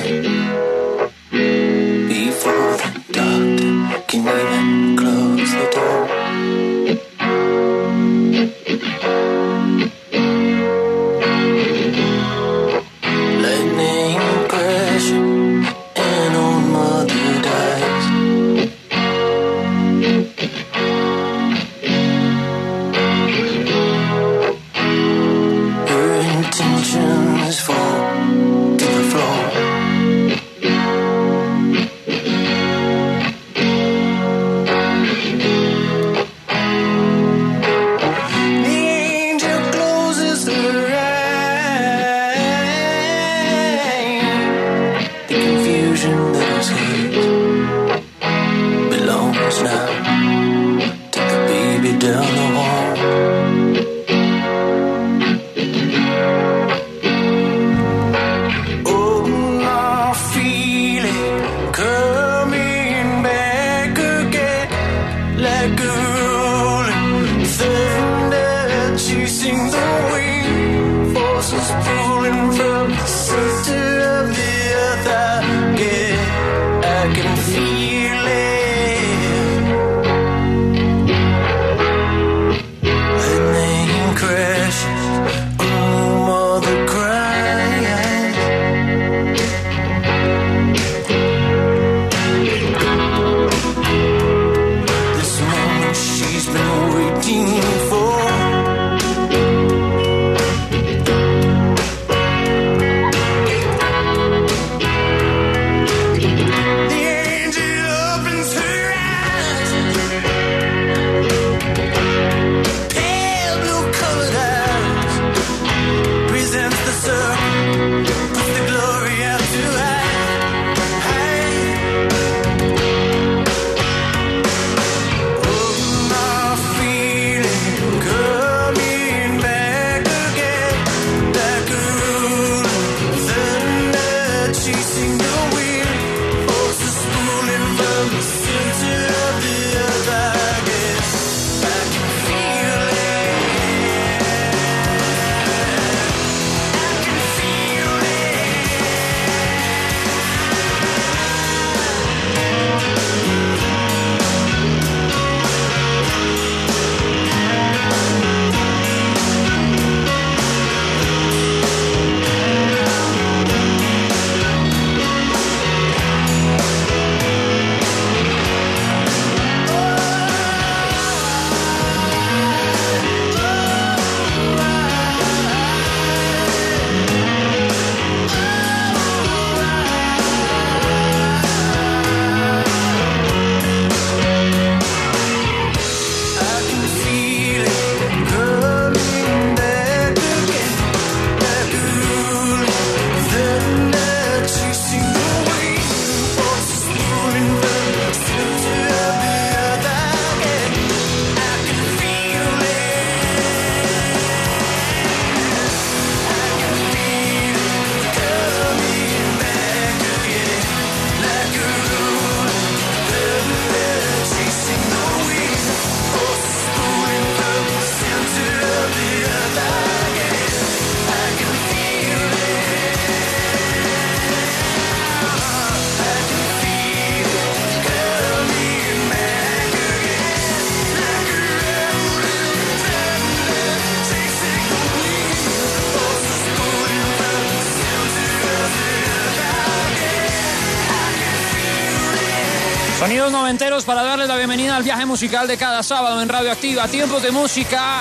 before the doctor can even close the door. Lightning crashing and old mother dies. Her intentions fall to the floor. The angel closes her eyes. The confusion that was hers belongs now to the baby down the hall. Oh, I feel it coming back again, like a rolling thunder chasing the wind, forces pulling from the center of the earth. I can feel it. Lightning crashes, mother cries. This moment she's been waiting for. The angel opens her eyes, pale blue colored eyes, presents the circle, puts the glory out to hide. Oh, I feel it coming back again, like a rolling thunder chasing the wind, forces pulling from the center of the earth. I can feel it. I can feel it. I can feel it coming back again, like a rolling thunder chasing the wind, forces pulling from the center of the earth. I can feel it. I can feel it coming back again, like a rolling thunder chasing the wind, forces pulling from the center of the earth. I can feel it. I can feel it coming back again, like a rolling thunder chasing the wind, forces pulling from the center of the earth. Sonidos noventeros para darles la bienvenida al viaje musical de cada sábado en Radio Activa. Tiempos de música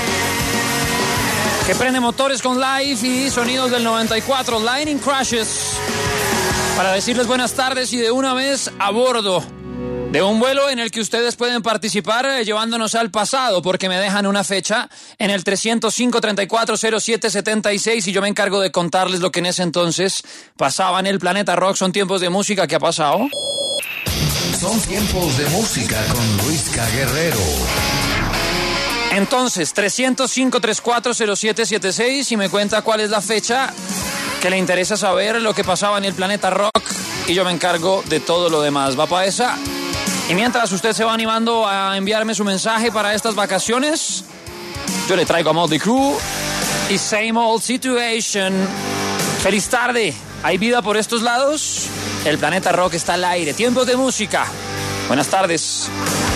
que prende motores con live y sonidos del 94, Lightning Crashes, para decirles buenas tardes y de una vez a bordo de un vuelo en el que ustedes pueden participar llevándonos al pasado, porque me dejan una fecha en el 305-3407-76 y yo me encargo de contarles lo que en ese entonces pasaba en el planeta rock. Son tiempos de música que ha pasado. Son tiempos de música con Luisca Guerrero. Entonces, 305-3407-76 y me cuenta cuál es la fecha que le interesa saber lo que pasaba en el planeta rock y yo me encargo de todo lo demás. ¿Va para esa? Y mientras usted se va animando a enviarme su mensaje para estas vacaciones, yo le traigo a Motley Crue y Same Old Situation. ¡Feliz tarde! ¿Hay vida por estos lados? El Planeta Rock está al aire. Tiempos de música. Buenas tardes.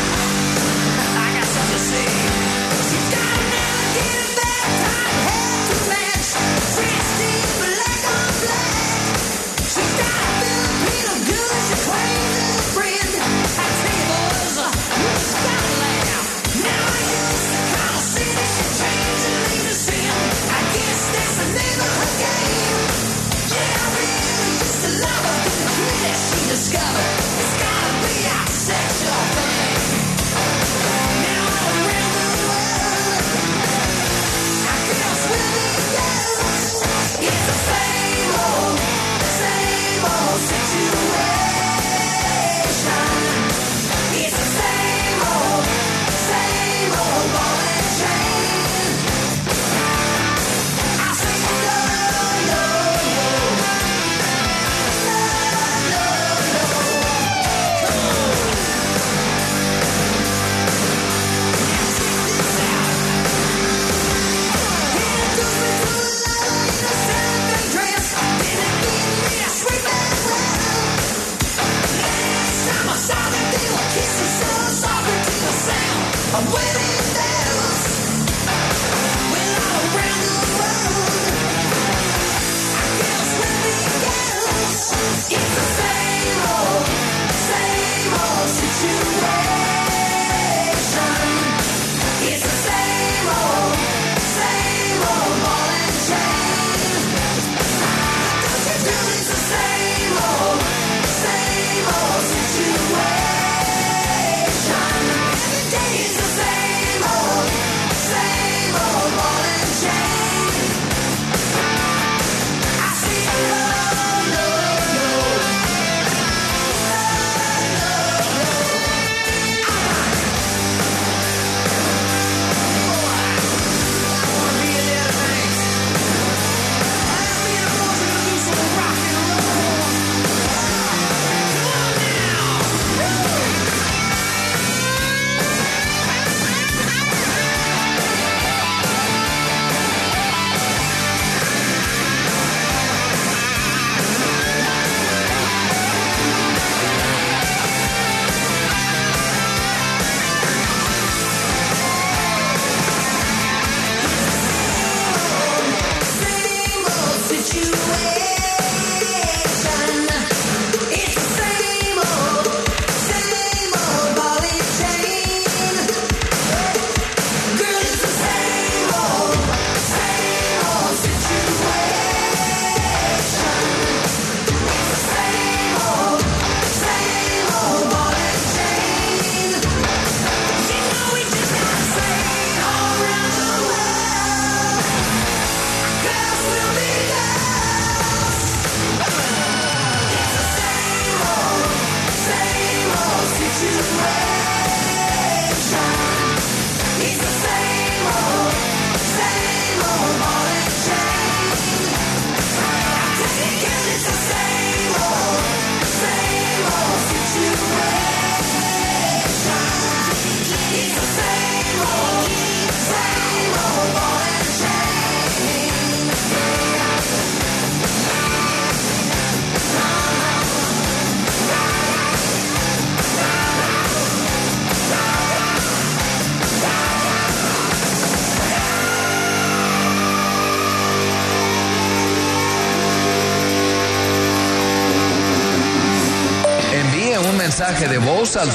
Mensaje de voz al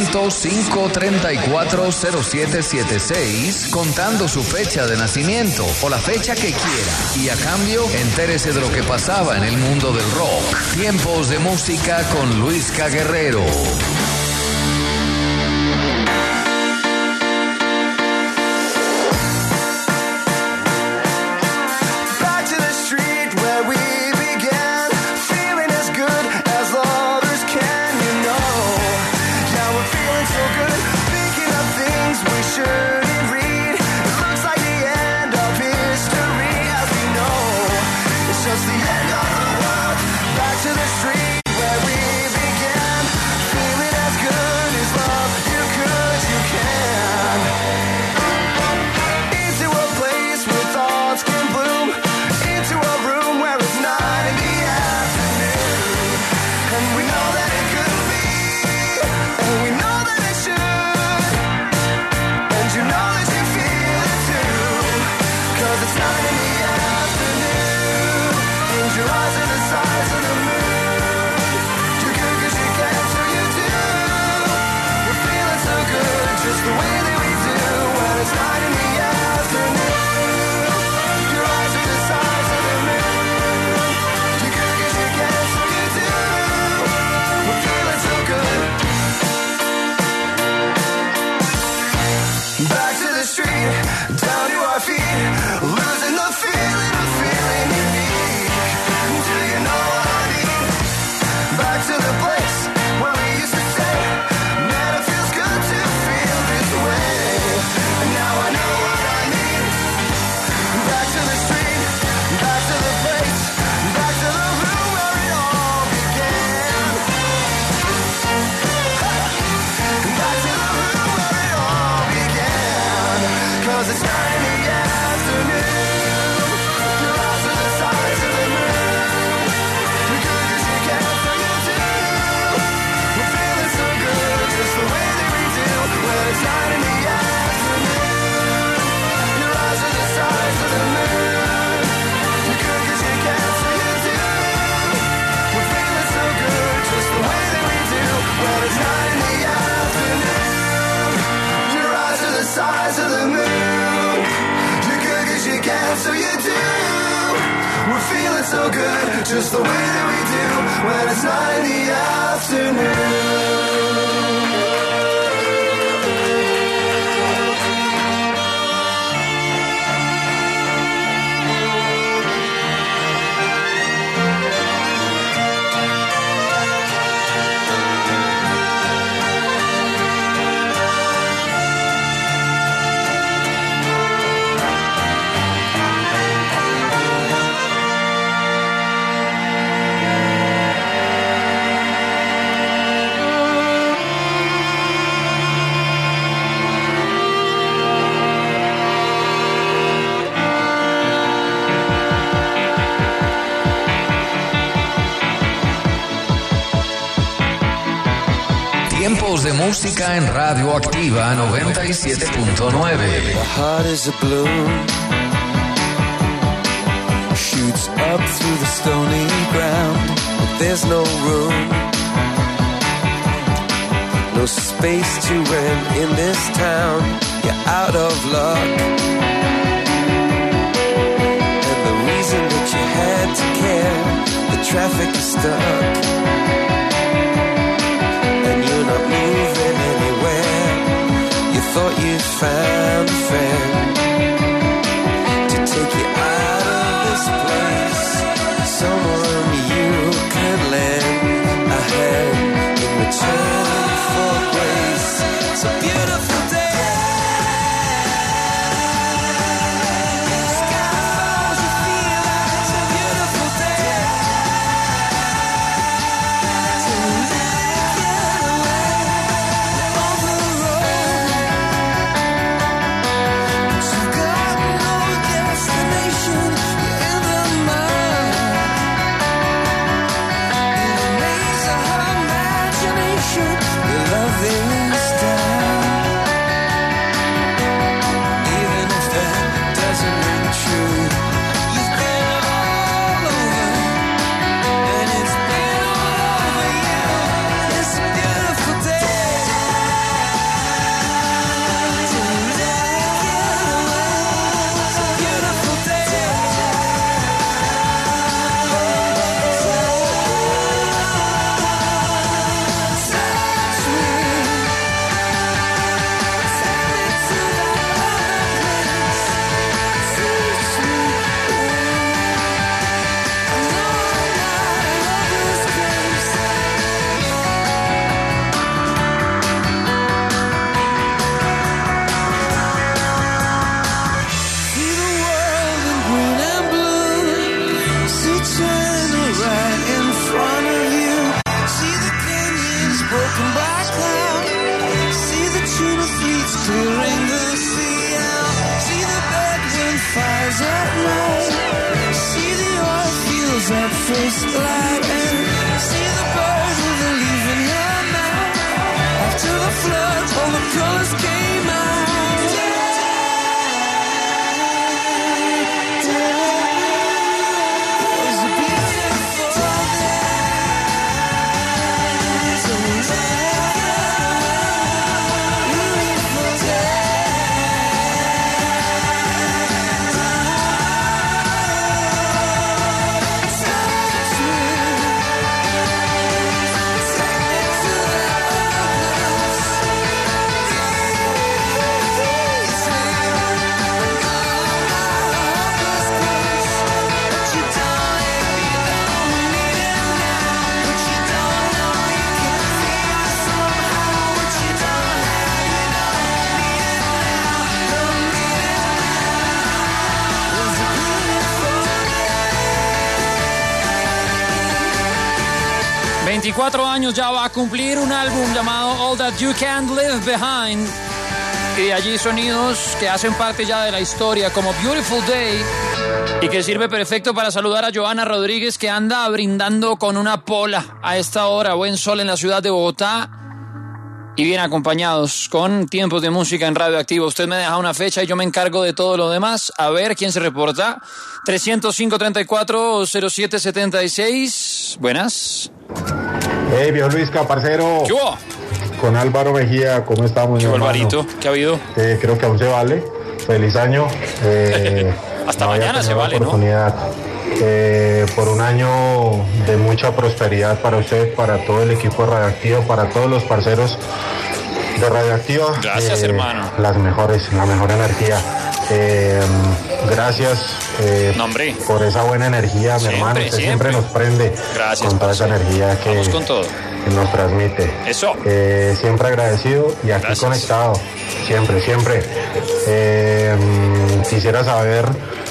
300-534-0776 contando su fecha de nacimiento o la fecha que quiera. Y a cambio, entérese de lo que pasaba en el mundo del rock. Tiempos de música con Luisca Guerrero. Just the end of the world. Back to the street where we began. Feeling We're feeling so good, just the way that we do when it's 9 in the afternoon. Tiempos de música en Radio Activa 97.9. My heart is a balloon, shoots up through the stony ground, but there's no room, no space to rent in this town. You're out of luck, and the reason that you had to care, the traffic is stuck. You're not moving anywhere. You thought you'd found a friend to take you out of this place, someone you could lend a hand in return for grace. It's a beautiful day. Skies, you feel like it's a beautiful day. First light and see the birds with a leaf in her mouth. After the flood, all the colors came out. It was a beautiful day. So beautiful day. Años ya va a cumplir un álbum llamado All That You Can't Leave Behind, y de allí sonidos que hacen parte ya de la historia como Beautiful Day, y que sirve perfecto para saludar a Joana Rodríguez, que anda brindando con una pola a esta hora. Buen sol en la ciudad de Bogotá y bien acompañados con Tiempos de Música en Radio Activa. Usted me deja una fecha y yo me encargo de todo lo demás. A ver quién se reporta. 305-34-0776. Buenas. Hey, viejo Luisca, parcero. ¿Qué hubo? Con Álvaro Mejía, ¿cómo estamos? ¿Qué hubo, Alvarito? ¿Qué ha habido? Creo que aún se vale. Feliz año. Hasta mañana se vale, ¿no? por un año de mucha prosperidad para usted, para todo el equipo de Radioactiva, para todos los parceros de Radioactiva. Gracias, hermano. La mejor energía. Gracias por esa buena energía, mi hermano. Usted siempre nos prende. Gracias, con toda esa energía que, vamos con todo, que nos transmite. Eso. Siempre agradecido y aquí Gracias. Conectado. Siempre. Quisiera saber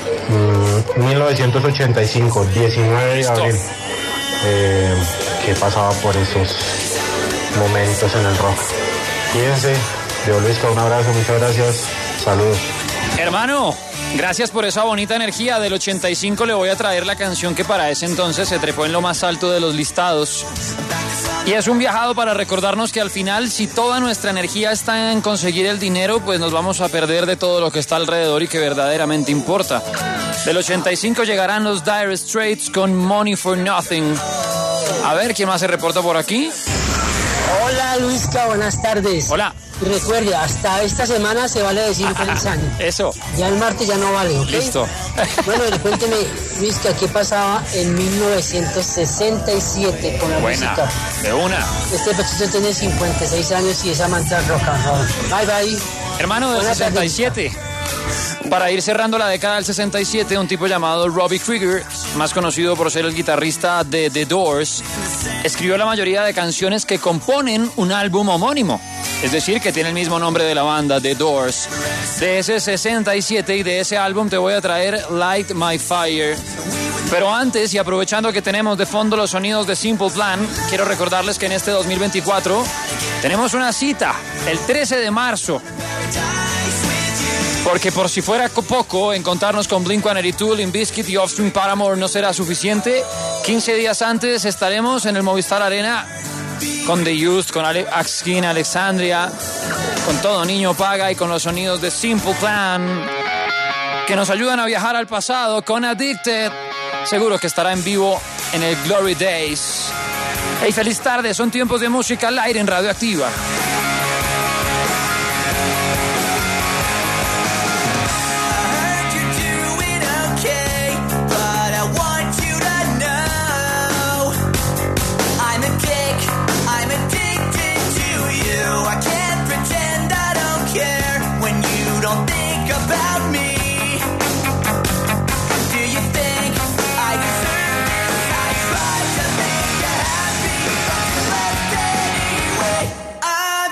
1985, 19 de abril. ¿Qué pasaba por esos momentos en el rock? Cuídense. Dios Luisca, un abrazo, muchas gracias. Saludos. Hermano, gracias por esa bonita energía. Del 85 le voy a traer la canción que para ese entonces se trepó en lo más alto de los listados. Y es un viajado para recordarnos que al final, si toda nuestra energía está en conseguir el dinero, pues nos vamos a perder de todo lo que está alrededor y que verdaderamente importa. Del 85 llegarán los Dire Straits con Money for Nothing. A ver, ¿quién más se reporta por aquí? Hola Luisca, buenas tardes. Hola. Y recuerde, hasta esta semana se vale decir feliz año. Eso. Ya el martes ya no vale, ¿ok? Listo. Bueno, cuénteme, Luisca, ¿qué pasaba en 1967 con la Buena. música? De una. Este pechito tiene 56 años y es amante del rock and roll. Bye, bye. Hermano, del Buenas tardes. 67. Para ir cerrando la década del 67, un tipo llamado Robbie Krieger, más conocido por ser el guitarrista de The Doors, escribió la mayoría de canciones que componen un álbum homónimo. Es decir, que tiene el mismo nombre de la banda, The Doors. De ese 67 y de ese álbum te voy a traer Light My Fire. Pero antes, y aprovechando que tenemos de fondo los sonidos de Simple Plan, quiero recordarles que en este 2024 tenemos una cita, el 13 de marzo. Porque por si fuera poco, encontrarnos con Blink-182, Limp Bizkit y Offspring Paramore no será suficiente. 15 días antes estaremos en el Movistar Arena con The Used, con Axkin, Alexandria, con Todo Niño Paga y con los sonidos de Simple Plan, que nos ayudan a viajar al pasado con Addicted. Seguro que estará en vivo en el Glory Days. Hey, feliz tarde, son tiempos de música al aire en Radioactiva. I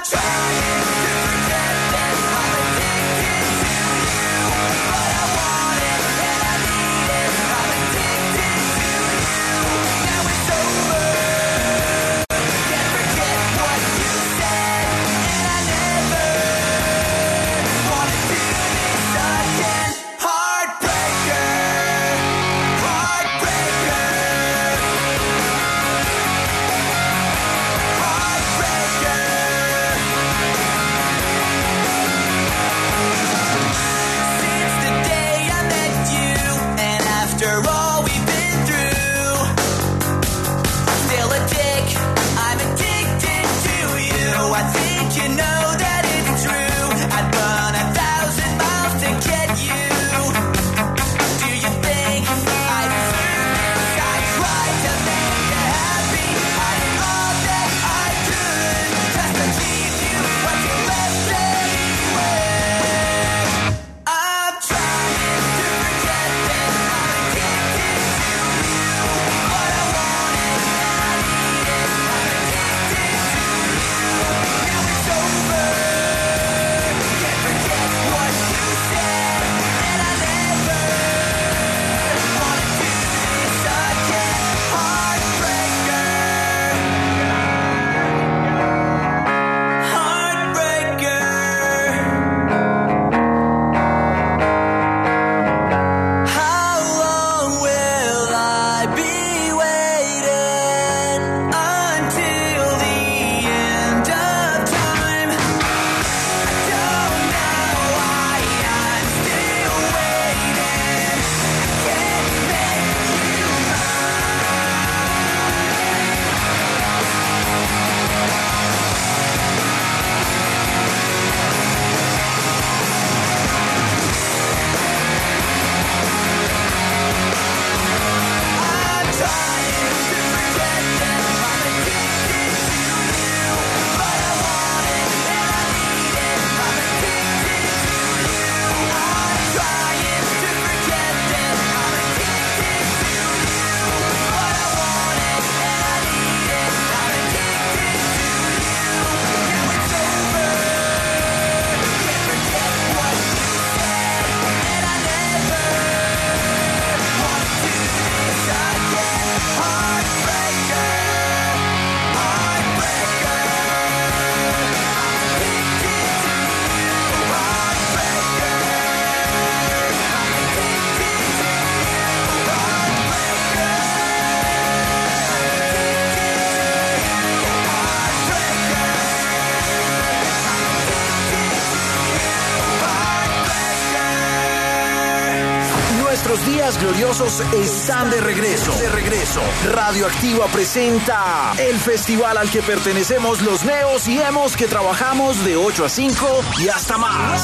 días gloriosos están de regreso. Radioactiva presenta el festival al que pertenecemos los neos y emos que trabajamos de 8 a 5 y hasta más.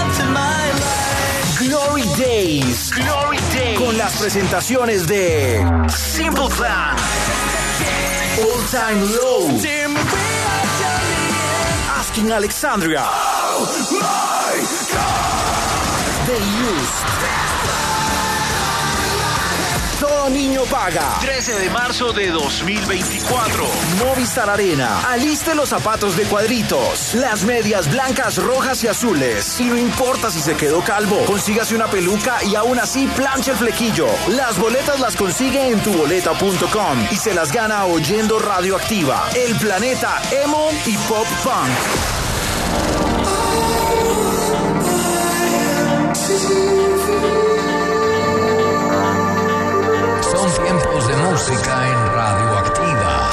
Glory Days. Con las presentaciones de Simple Plan, All Time Low, Asking Alexandria, The Used. Todo niño paga. 13 de marzo de 2024. Movistar Arena. Aliste los zapatos de cuadritos, las medias blancas, rojas y azules. Y no importa si se quedó calvo, consígase una peluca y aún así planche el flequillo. Las boletas las consigue en tuboleta.com y se las gana oyendo Radioactiva, el planeta emo y pop punk. Son tiempos de música en Radioactiva.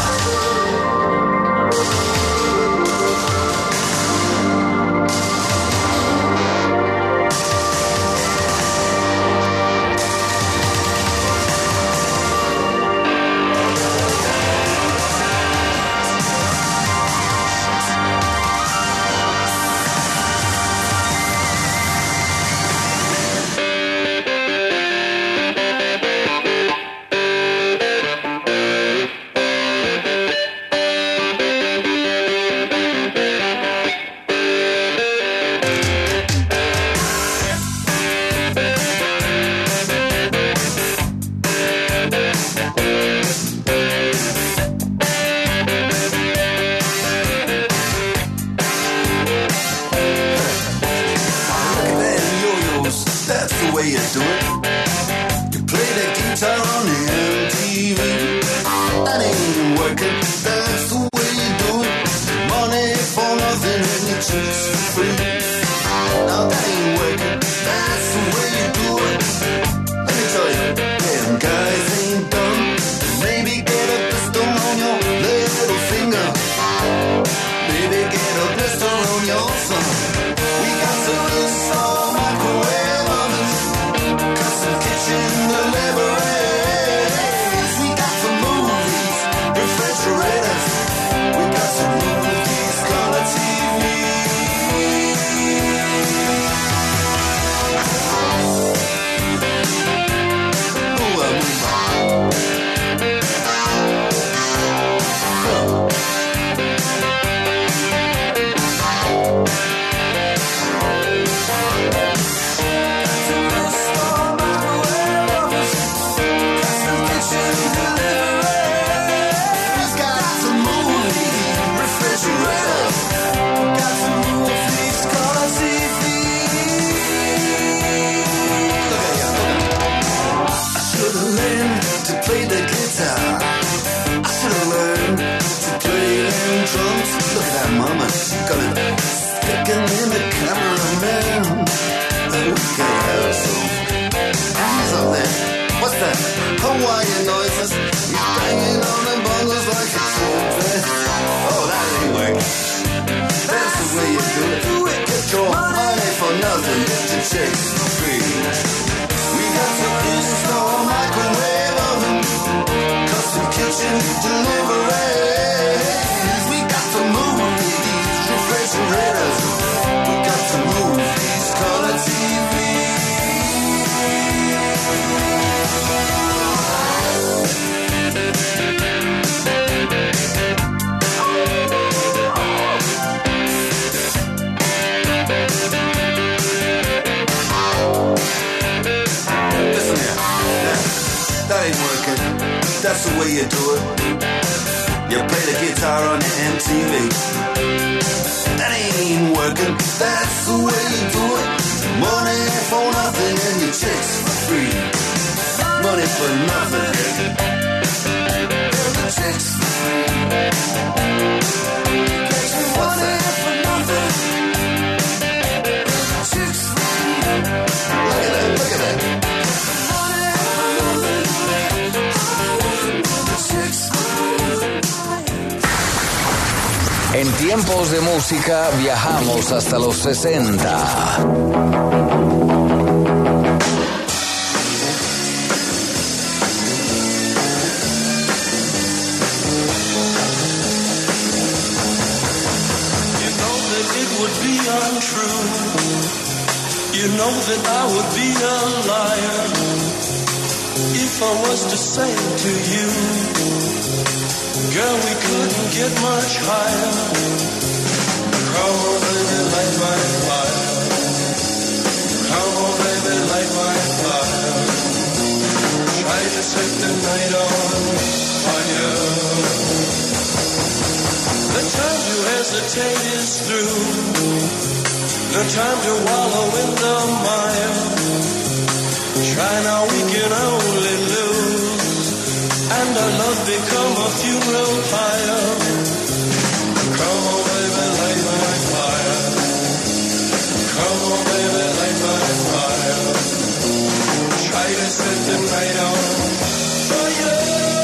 Hawaiian noises, he's banging on the bongos like a trumpet. Oh, that ain't working. That's the way you do it. Get your money for nothing, get your chicks for free. We got the in-store microwave oven, custom kitchen deliveries. We got to move these refrigerators. We got to move these color TVs. That ain't working. That's the way you do it. You play the guitar on the MTV. That ain't working. That's the way you do it. Money for nothing and your chicks for free. Money for nothing and your chicks for free. Money for nothing and your chicks for free. Look at that, look at that. En tiempos de música viajamos hasta los 60. untrue. You know that I would be a liar if I was to say to you, girl, we couldn't get much higher. Come on, baby, light my fire. Come on, baby, light my fire. Try to set the night on fire. The time to hesitate is through. No time to wallow in the mire. Try now, we can only lose. And our love become a funeral pyre. Come on, baby, light my fire. Come on, baby, light my fire. Try to set the night on fire.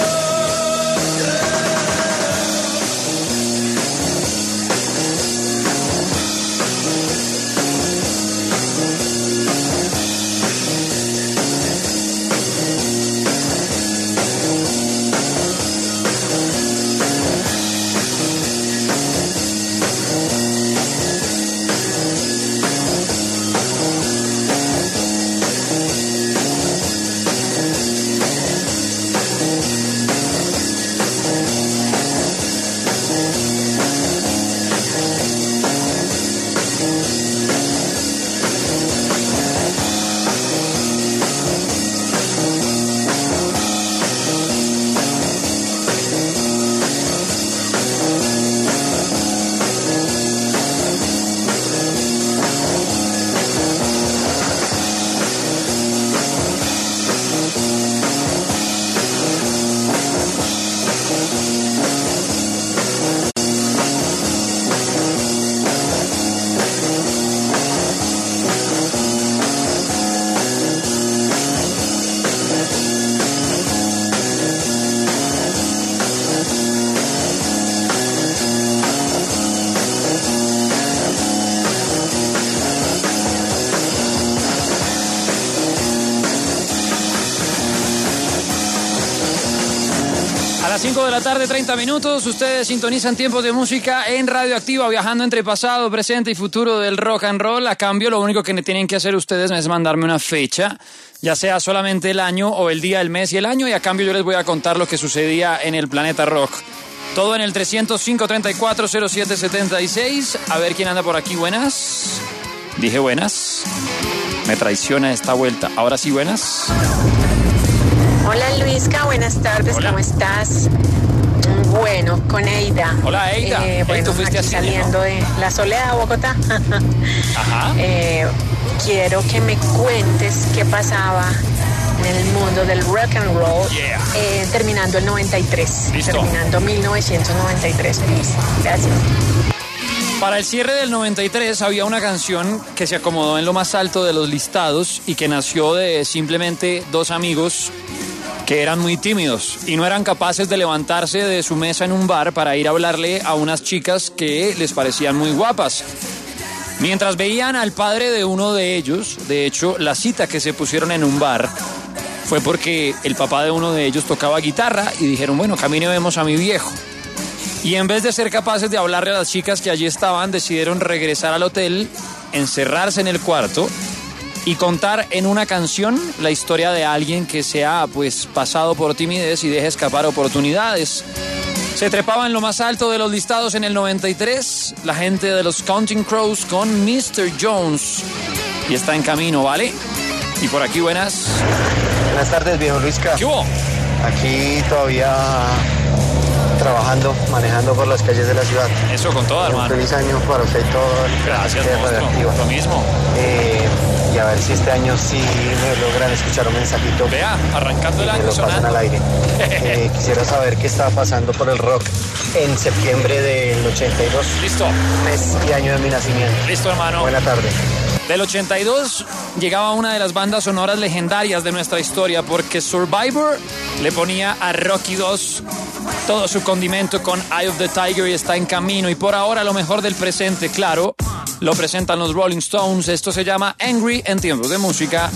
A las 5 de la tarde, 30 minutos, ustedes sintonizan Tiempos de Música en Radioactiva, viajando entre pasado, presente y futuro del rock and roll. A cambio, lo único que tienen que hacer ustedes es mandarme una fecha, ya sea solamente el año o el día, el mes y el año, y a cambio yo les voy a contar lo que sucedía en el planeta rock. Todo en el 305-3407-76. A ver quién anda por aquí. Buenas. Dije buenas. Me traiciona esta vuelta. Ahora sí, buenas. Hola Luisca, buenas tardes, Hola. ¿Cómo estás? Bueno, con Eida. Hola, Eida. Bueno, tú fuiste aquí a cine, saliendo ¿no? de la Soledad, Bogotá. Ajá. Quiero que me cuentes qué pasaba en el mundo del rock and roll, Yeah. terminando el 93. Listo. Terminando 1993, Luis. Gracias. Para el cierre del 93 había una canción que se acomodó en lo más alto de los listados y que nació de simplemente dos amigos que eran muy tímidos y no eran capaces de levantarse de su mesa en un bar para ir a hablarle a unas chicas que les parecían muy guapas. Mientras veían al padre de uno de ellos, de hecho, la cita que se pusieron en un bar fue porque el papá de uno de ellos tocaba guitarra y dijeron, bueno, camine vemos a mi viejo. Y en vez de ser capaces de hablarle a las chicas que allí estaban, decidieron regresar al hotel, encerrarse en el cuarto y contar en una canción la historia de alguien que se ha pues pasado por timidez y deja escapar oportunidades. Se trepaba en lo más alto de los listados en el 93, la gente de los Counting Crows con Mr. Jones. Y está en camino, ¿vale? Y por aquí, buenas. Buenas tardes, viejo Luisca. ¿Qué hubo? Aquí todavía trabajando, manejando por las calles de la ciudad. Eso con toda, Un hermano. feliz año para usted y todo. Gracias, monstruo. Lo mismo. Y a ver si este año sí me logran escuchar un mensajito. Vea, arrancando el Me año lo pasan sonando. al aire. Quisiera saber qué estaba pasando por el rock en septiembre del 82. Listo. Mes y año de mi nacimiento. Listo, hermano. Buena tarde. Del 82 llegaba una de las bandas sonoras legendarias de nuestra historia porque Survivor le ponía a Rocky 2 todo su condimento con Eye of the Tiger y está en camino. Y por ahora lo mejor del presente, claro, lo presentan los Rolling Stones. Esto se llama Angry en Tiempos de Música.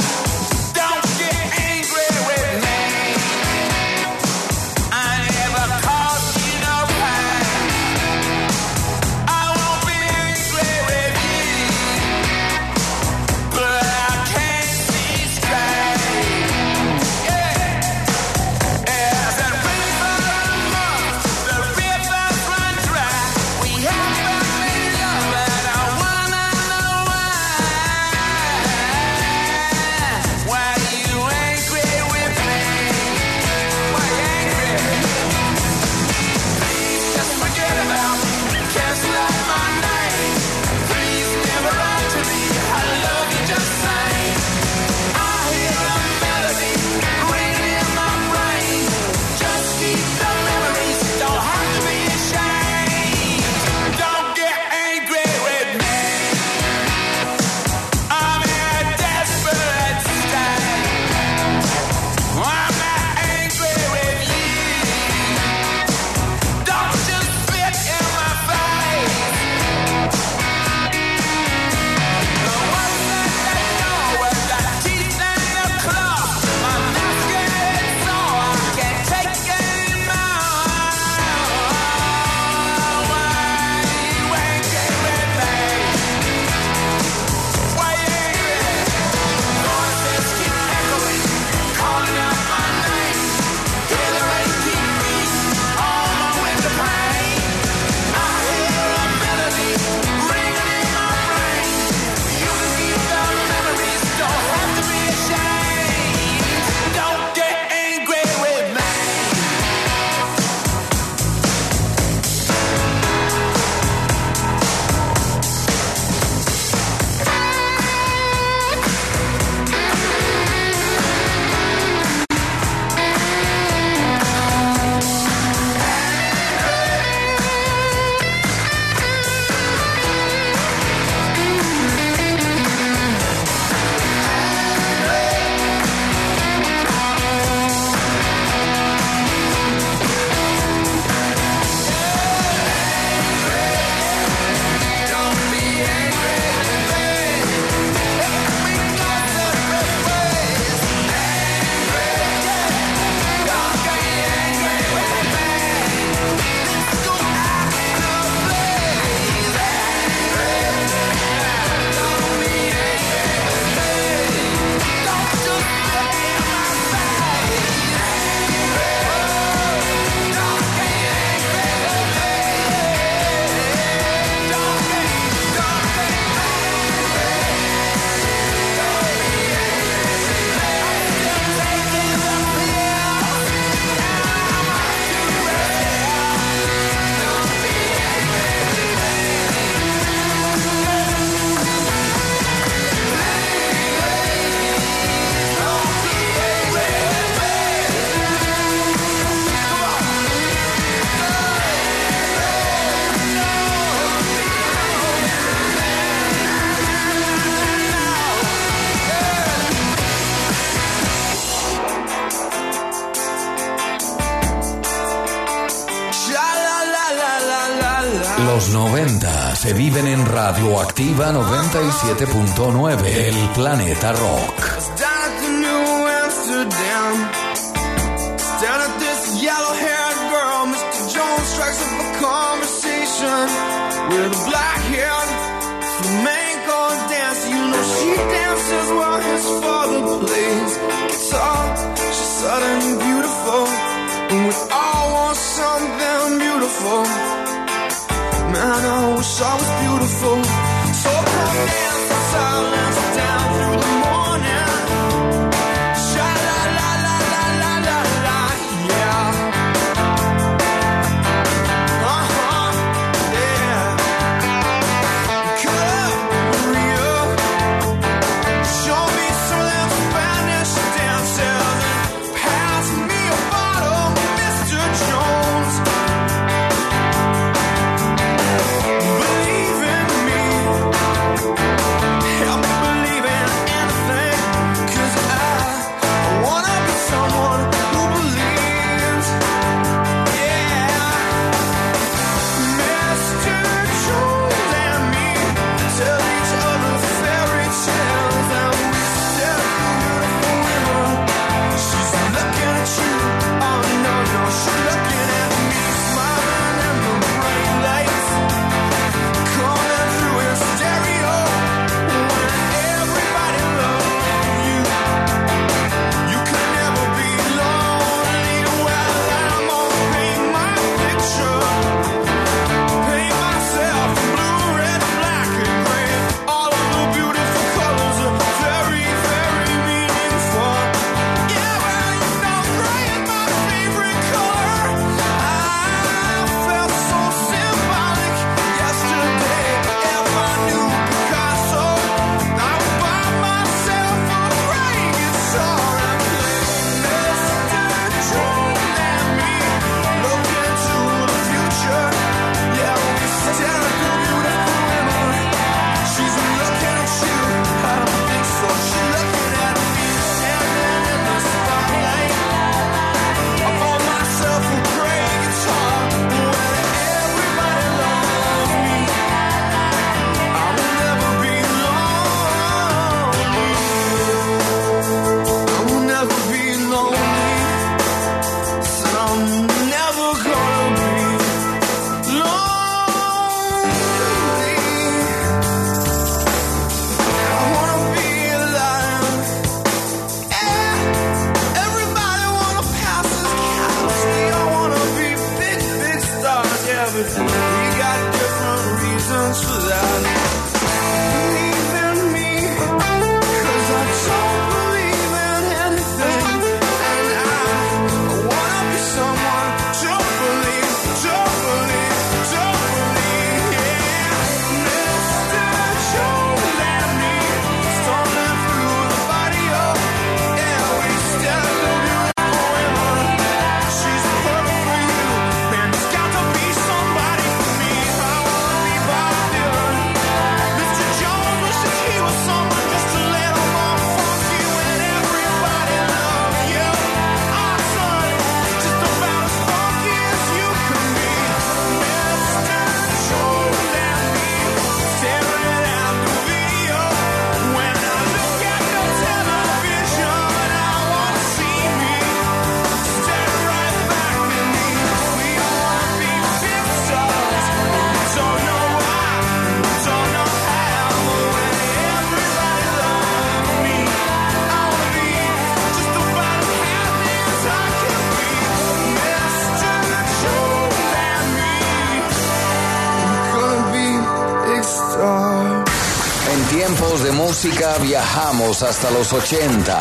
Don't get angry with me. I never Los 90 se viven en Radioactiva 97.9, el planeta rock. Down at the New Amsterdam, down at this yellow-haired girl, Mr. Jones strikes up a conversation with a black-haired flamenco dancer. You know she dances while his father plays guitar. She's suddenly beautiful, and we all want something beautiful. Man, I wish I was beautiful. So come dance in silence down through the morning. Sha la la la la la la la, yeah. Yeah. Maria, show me some of them Spanish dances and pass me a bottle, Mr. Jones. Believe in me, help me believe in anything, 'cause I wanna be someone who believes, yeah. Mr. Jones and me tell each other fairy tales, and we stare at the beautiful women. She's looking at you, oh no, no, she's looking at me, smiling in the bright lights, coming through in stereo. When everybody loves you, you can never be lonely. Well, I'm gonna paint my picture, paint myself blue, red, black, and gray. All of the beautiful colors are very, very meaningful. Yeah, well, you know gray is my favorite color. I felt so symbolic yesterday. If I knew Picasso, I would buy myself a gray guitar and play Mr. Jones and me. Look into the future. Yeah, we stare at the beautiful women. She's looking at you. I don't think so. She's looking at me, standing in the spotlight. I bought myself a gray guitar. When everybody loves me, I will never be lonely. I will never be lonely. So I'm never gonna be lonely. I wanna be alive. Yeah. Everybody wanna pass this couch. They all wanna be big, big stars. Yeah, but we got different reasons for that. Believe in me, 'cause I don't believe in anything. And I wanna be someone to believe, yeah. Mr. Jones and me, stumbling through the barrio. Yeah, we stare at the beautiful women. She's perfect for you, man, there's got to be somebody for me. I wanna be Bob Dylan. Mr. Jones wishes he was someone just a little more funky when everybody loves you. Our son is just about as funky as you can be. Mr. Jones and me, staring at the video. When I look at the television, I wanna see me stare right back at me. We all wanna be big stars. Don't know why, don't know how. When everybody loves me, I wanna be just about as happy as I can be. Mr. Jones and me, we're gonna be big stars. En tiempos de música viajamos hasta los 80.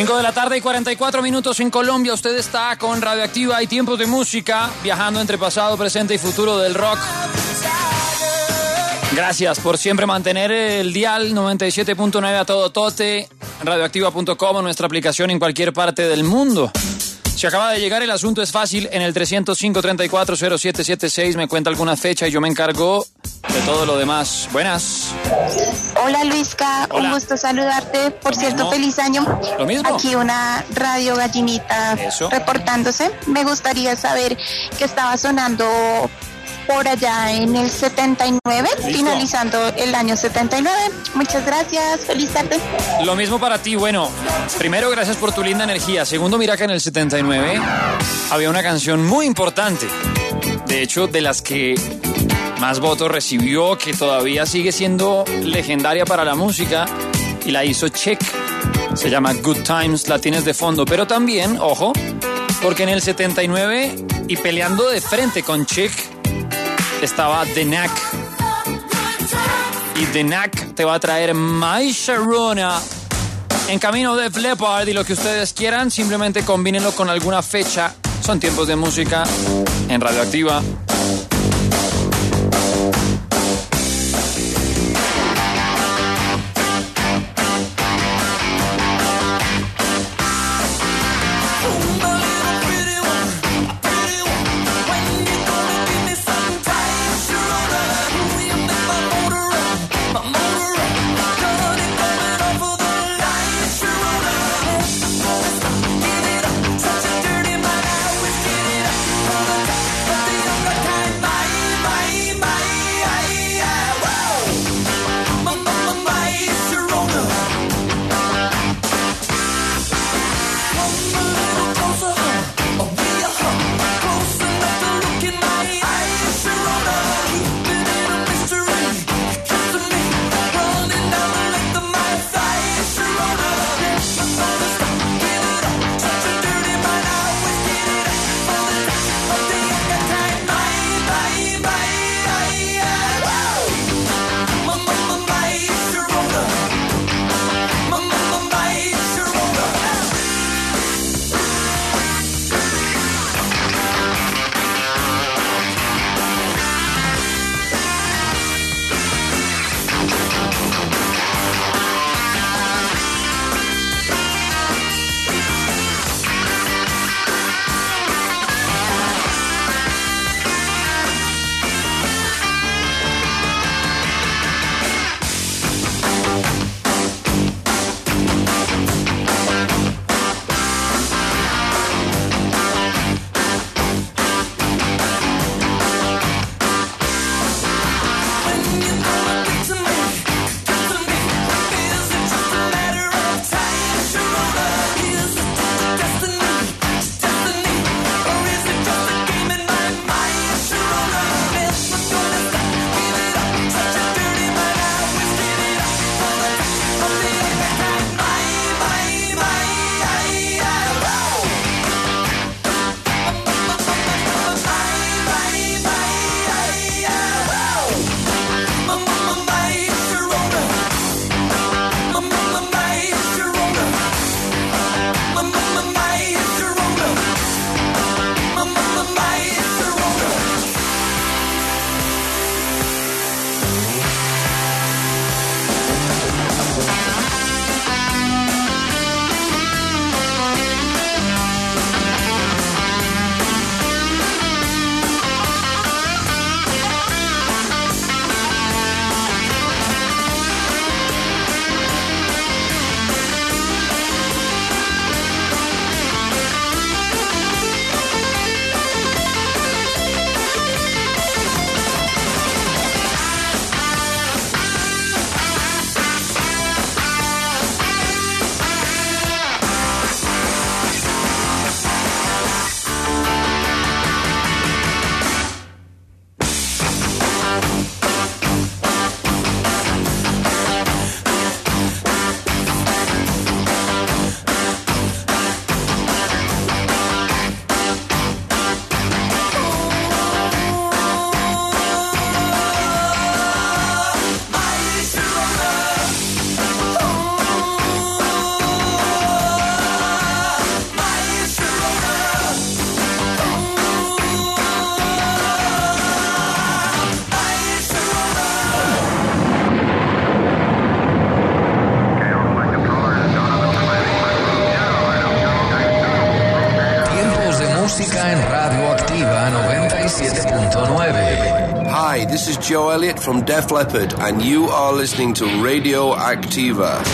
5 de la tarde y 44 minutos en Colombia. Usted está con Radioactiva y Tiempos de Música, viajando entre pasado, presente y futuro del rock. Gracias por siempre mantener el dial 97.9 a todo tote, radioactiva.com o nuestra aplicación en cualquier parte del mundo. Si acaba de llegar, el asunto es fácil. En el 305-340776 me cuenta alguna fecha y yo me encargo de todo lo demás. Buenas. Hola Luisca, Hola. Un gusto saludarte. Por Lo cierto, mismo. feliz año. Lo mismo. Aquí una radio gallinita Eso. reportándose. Me gustaría saber qué estaba sonando por allá en el 79, Listo. finalizando el año 79. Muchas gracias, feliz tarde. Lo mismo para ti. Bueno, primero, gracias por tu linda energía. Segundo, mira que en el 79 había una canción muy importante. De hecho, de las que más votos recibió, que todavía sigue siendo legendaria para la música, y la hizo Check. Se llama Good Times, la tienes de fondo. Pero también, ojo, porque en el 79, y peleando de frente con Check, estaba The Knack. Y The Knack te va a traer My Sharona en camino de Def Leppard, y lo que ustedes quieran, simplemente combínenlo con alguna fecha. Son Tiempos de Música en Radioactiva. Such a dirty mind, I always get it up. Joe Elliott from Def Leppard, and you are listening to Radio Activa.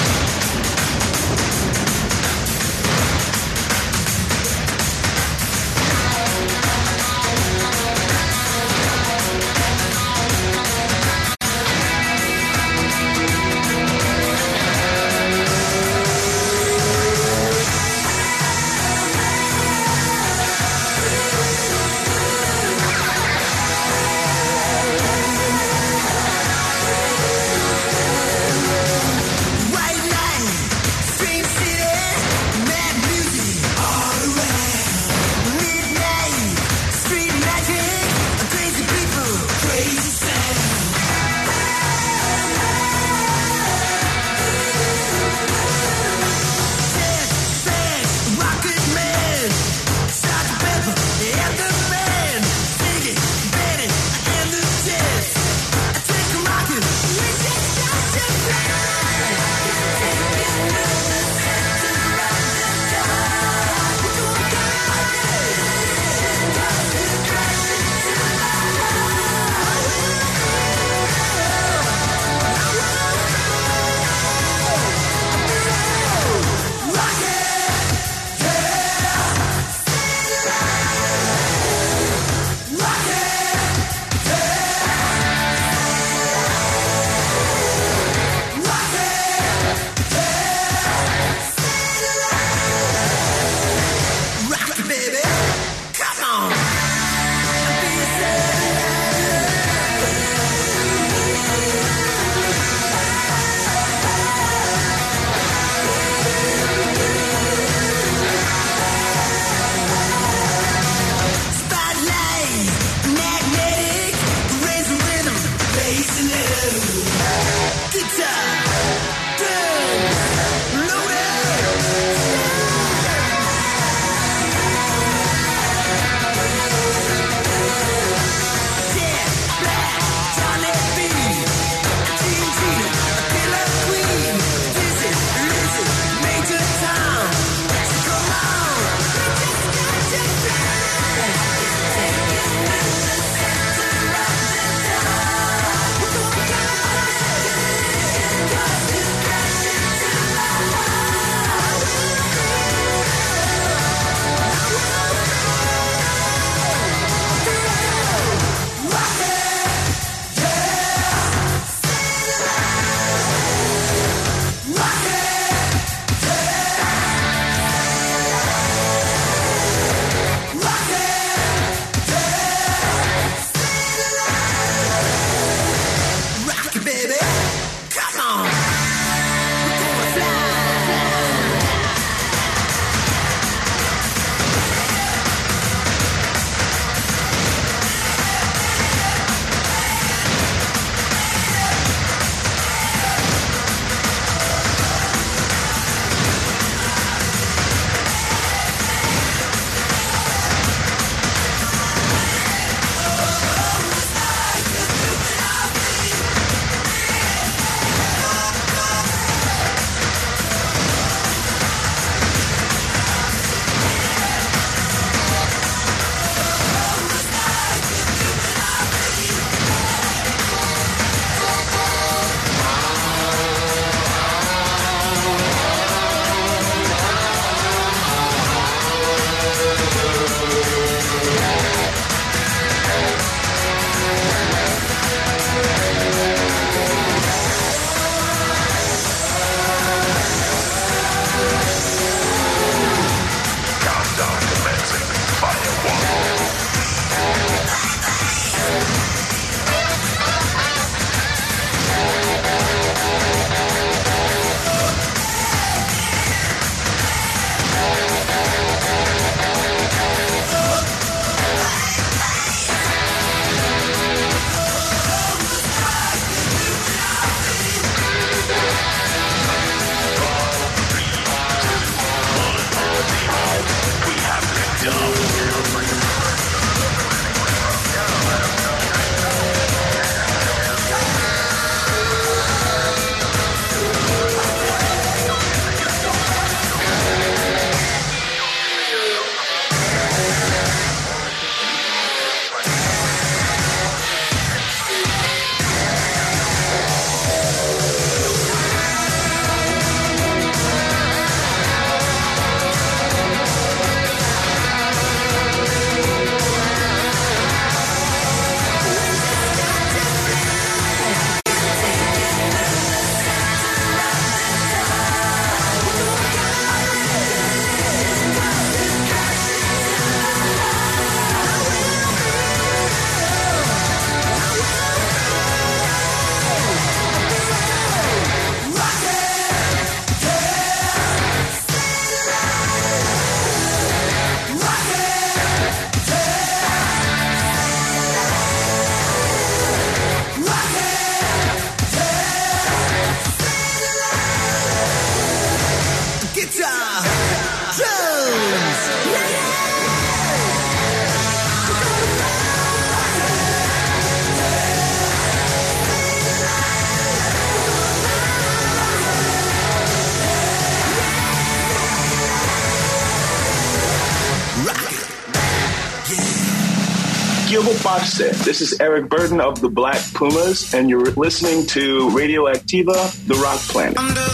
Diogo Parce. This is Eric Burden of the Black Pumas, and you're listening to Radio Activa, The Rock Planet.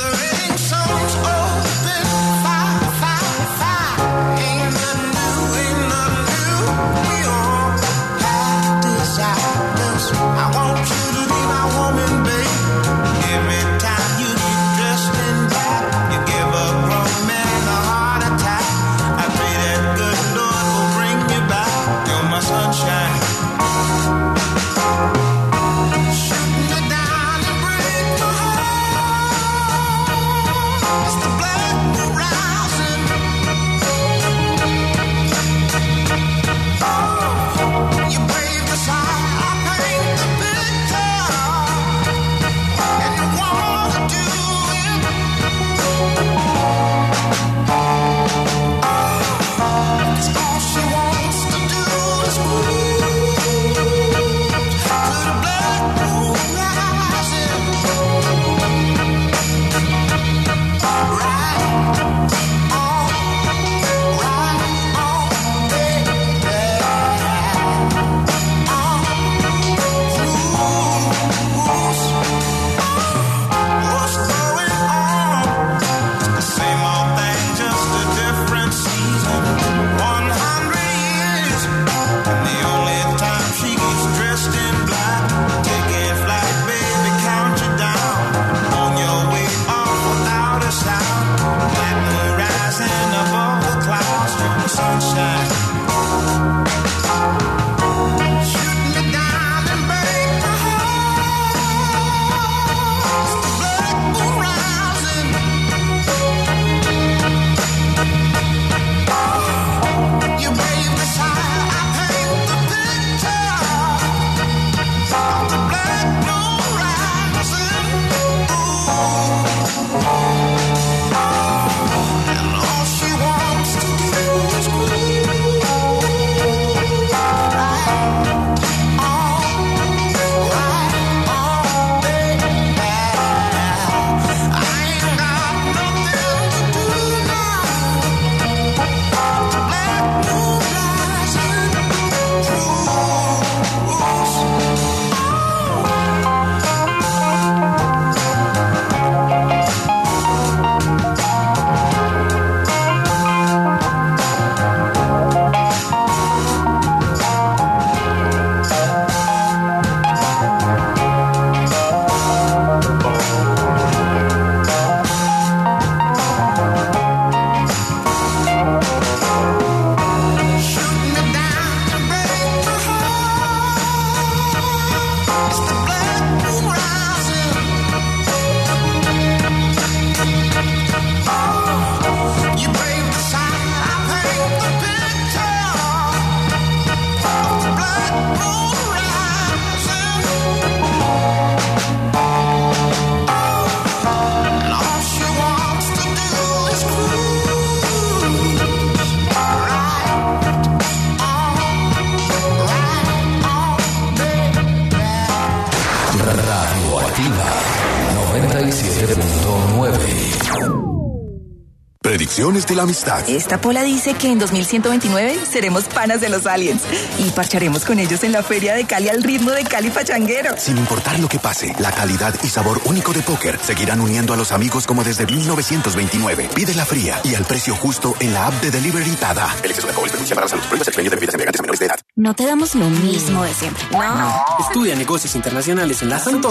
Predicciones de la amistad. Esta pola dice que en 2129 seremos panas de los aliens y parcharemos con ellos en la feria de Cali al ritmo de Cali Pachanguero. Sin importar lo que pase, la calidad y sabor único de póker seguirán uniendo a los amigos como desde 1929. Pídela fría y al precio justo en la app de Delivery Tada. El exceso de alcohol es perjudicial para la salud. Prohíbas el premio de bebidas embriagantes a menores de edad. No te damos lo mismo de siempre. No. Estudia negocios internacionales en la Santo